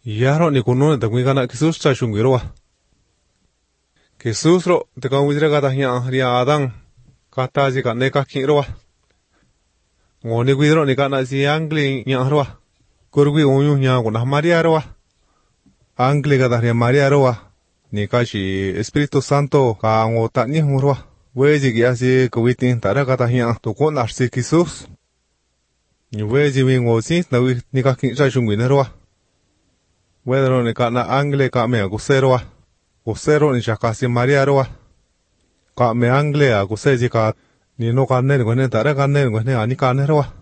Yaro ni kuno ta kui kana Jesus cha shungiro wa. Jesus ro te ka widra ka ta hia ria Adan kata ji ka ne ka kiro wa. Ngoni widro ni kana si angli nya ro wa. Kurwi onyu nya ko na Maria ro wa. Angli ka ta ria Maria ro wa. Ni ka shi Espiritu Santo ka ngo ta ni ro wa. Weji gi asi ko witin tara ka ta hia to ko na si Jesus. Ni weji wi ngo si na wi ni ka kin cha shungwi ro wa. Wedro ni kana angle ka me agusero wa. Gusero ni chakasi Maria ro wa. Ka me angle aguse ji ka ni no ka ne ko ne tara ka ne ko ne ani ka ne ro wa.